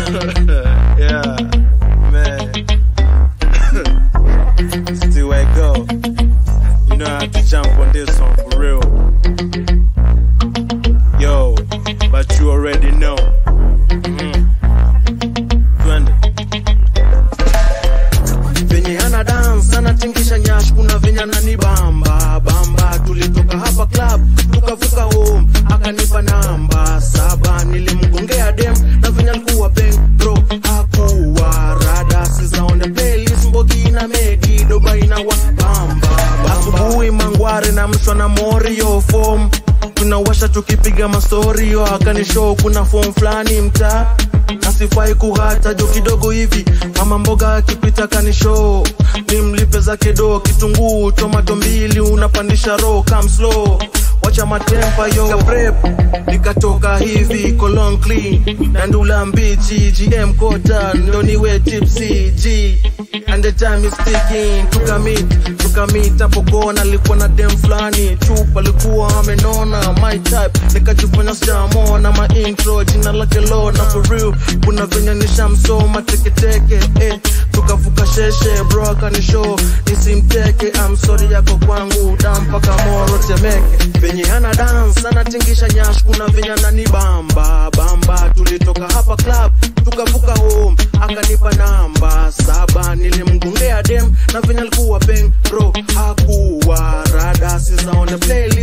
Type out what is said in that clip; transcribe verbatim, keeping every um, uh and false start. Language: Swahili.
Yeah, man. Still I go. You know how to jump on this one for real. Yo, but you already know. Mm. Twende. Venye ana dance, ana tingisha nyash, kuna venye anani bamba bamba. Tulitoka hapa club, tukavuka home, akanipa namba saba. Nilimgongea dem, na venye alikuwa bang bro, hakuwa rada. Sisa on the playlist, Mbogi na Medi, doba ina wa bamba. Asubuhi mangware na mshwa na mori yo form, tunawasha tukipiga mastori yo. Akanishow kuna form flani mta, nasifai kuhata jo kidogo hivi. Mama mboga akipita kanishow, nimlipe za kedo. Kitunguu tomato mbili unapandisha roho, come slow, wacha matempa yo. Prep nikatoka hivi colon clean na ndula mbichi. G M kota ndo niwe tipsy G and the time is ticking. Tukamit tukamit hapo kona, alikuwa na dem flani chupa, alikuwa amenona my type. Nikajifanya stamona ma intro, jina lake low na for real. Kuna venye nishamsoma teke teke eh. Tukavuka sheshe bro akanishow nisimteke. I'm sorry yako kwangu dampaka moro temeke. Venye ana dance ana tingisha nyash, kuna venye anani bamba bamba. Tulitoka hapa club tukavuka home, akanipa namba saba. Nilimgongea dem na venye alikuwa bang bro, hakuwa rada. Sisa on the playlist.